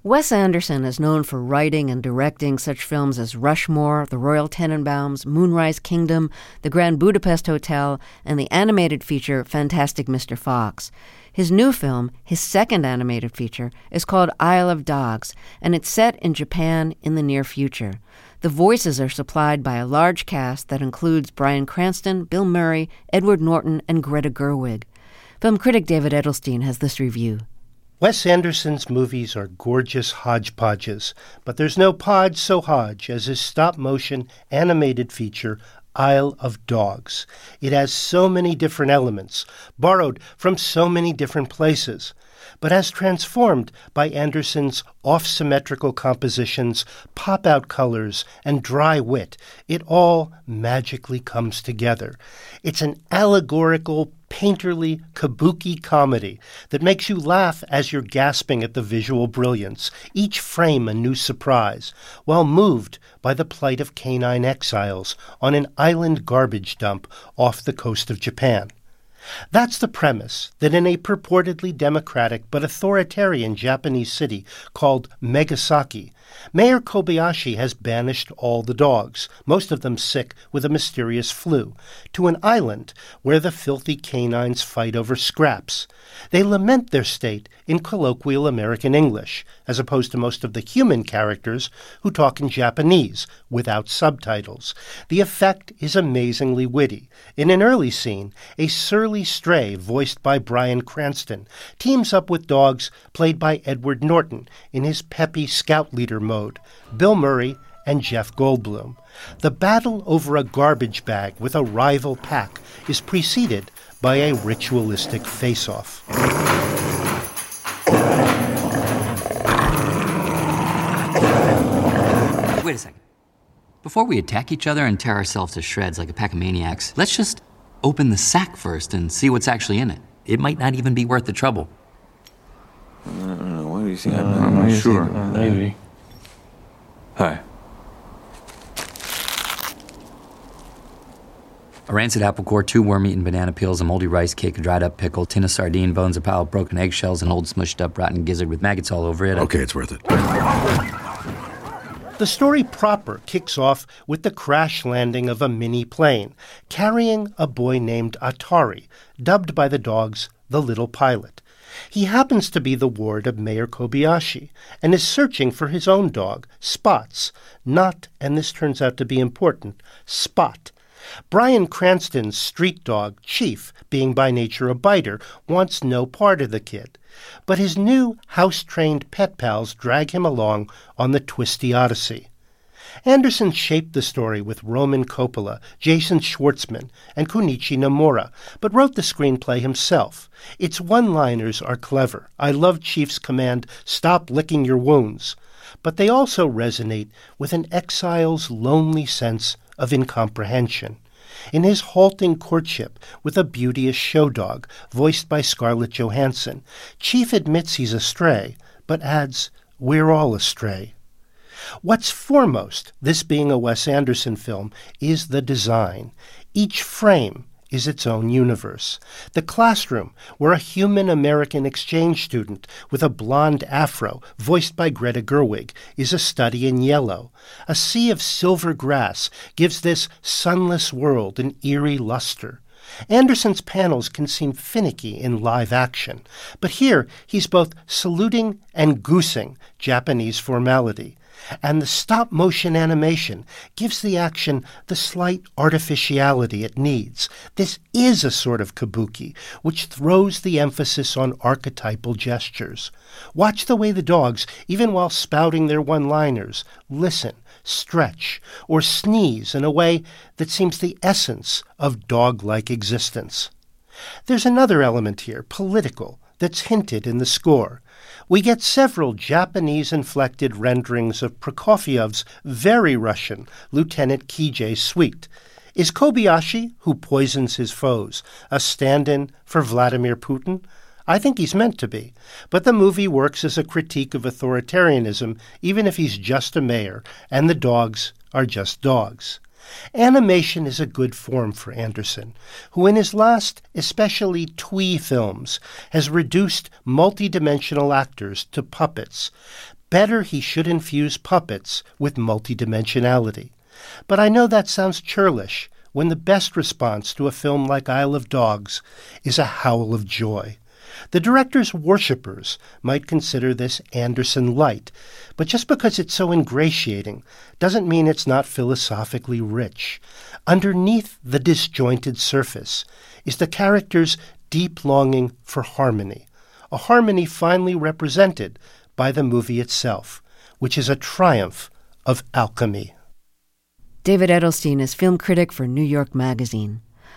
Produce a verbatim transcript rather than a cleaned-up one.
Wes Anderson is known for writing and directing such films as Rushmore, The Royal Tenenbaums, Moonrise Kingdom, The Grand Budapest Hotel, and the animated feature Fantastic Mister Fox. His new film, his second animated feature, is called Isle of Dogs, and it's set in Japan in the near future. The voices are supplied by a large cast that includes Bryan Cranston, Bill Murray, Edward Norton, and Greta Gerwig. Film critic David Edelstein has this review. Wes Anderson's movies are gorgeous hodgepodges, but there's no podge so hodge as his stop-motion animated feature, Isle of Dogs. It has so many different elements, borrowed from so many different places, but as transformed by Anderson's off-symmetrical compositions, pop-out colors, and dry wit, it all magically comes together. It's an allegorical, painterly, kabuki comedy that makes you laugh as you're gasping at the visual brilliance, each frame a new surprise, while moved by the plight of canine exiles on an island garbage dump off the coast of Japan. That's the premise, that in a purportedly democratic but authoritarian Japanese city called Megasaki, Mayor Kobayashi has banished all the dogs, most of them sick with a mysterious flu, to an island where the filthy canines fight over scraps. They lament their state in colloquial American English, as opposed to most of the human characters who talk in Japanese without subtitles. The effect is amazingly witty. In an early scene, a surly stray, voiced by Bryan Cranston, teams up with dogs played by Edward Norton in his peppy scout leader mode, Bill Murray, and Jeff Goldblum. The battle over a garbage bag with a rival pack is preceded by a ritualistic face-off. Wait a second. Before we attack each other and tear ourselves to shreds like a pack of maniacs, let's just open the sack first and see what's actually in it. It might not even be worth the trouble. I don't know. What do you think? I'm, I'm not sure. Uh, maybe. Hi. A rancid apple core, two worm-eaten banana peels, a moldy rice cake, a dried-up pickle, tin of sardine bones, a pile of broken eggshells, an old smushed-up rotten gizzard with maggots all over it. Okay, it's worth it. The story proper kicks off with the crash landing of a mini plane, carrying a boy named Atari, dubbed by the dogs the Little Pilot. He happens to be the ward of Mayor Kobayashi and is searching for his own dog, Spots, not, and this turns out to be important, Spot. Bryan Cranston's street dog, Chief, being by nature a biter, wants no part of the kid. But his new house-trained pet pals drag him along on the twisty odyssey. Anderson shaped the story with Roman Coppola, Jason Schwartzman, and Kunichi Nomura, but wrote the screenplay himself. Its one-liners are clever. I love Chief's command, "Stop licking your wounds." But they also resonate with an exile's lonely sense of incomprehension. In his halting courtship with a beauteous show dog, voiced by Scarlett Johansson, Chief admits he's astray, but adds, "We're all astray." What's foremost, this being a Wes Anderson film, is the design. Each frame is its own universe. The classroom, where a human American exchange student with a blonde afro, voiced by Greta Gerwig, is a study in yellow. A sea of silver grass gives this sunless world an eerie luster. Anderson's panels can seem finicky in live action, but here he's both saluting and goosing Japanese formality. And the stop-motion animation gives the action the slight artificiality it needs. This is a sort of kabuki, which throws the emphasis on archetypal gestures. Watch the way the dogs, even while spouting their one-liners, listen, stretch, or sneeze in a way that seems the essence of dog-like existence. There's another element here, political, that's hinted in the score. We get several Japanese-inflected renderings of Prokofiev's very Russian Lieutenant Kijay's suite. Is Kobayashi, who poisons his foes, a stand-in for Vladimir Putin? I think he's meant to be, but the movie works as a critique of authoritarianism, even if he's just a mayor, and the dogs are just dogs. Animation is a good form for Anderson, who in his last, especially twee films, has reduced multidimensional actors to puppets. Better he should infuse puppets with multidimensionality. But I know that sounds churlish when the best response to a film like Isle of Dogs is a howl of joy. The director's worshippers might consider this Anderson light, but just because it's so ingratiating doesn't mean it's not philosophically rich. Underneath the disjointed surface is the character's deep longing for harmony, a harmony finally represented by the movie itself, which is a triumph of alchemy. David Edelstein is film critic for New York Magazine.